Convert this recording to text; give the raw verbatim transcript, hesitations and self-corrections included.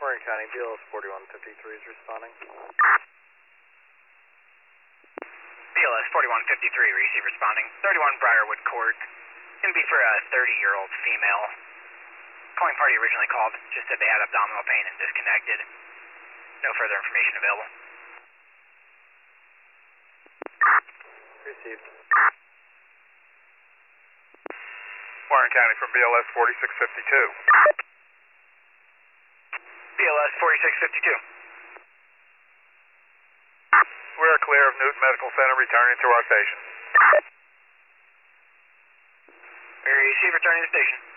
Warren County, B L S forty-one fifty-three is responding. B L S forty-one fifty-three, receive responding. thirty-one Briarwood Court. Gonna be for a thirty-year-old female. Calling party originally called, just said they had abdominal pain and disconnected. No further information available. Received. Warren County from B L S forty-six fifty-two. B L S forty-six fifty-two. We're clear of Newton Medical Center, returning to our station. We receive returning to station.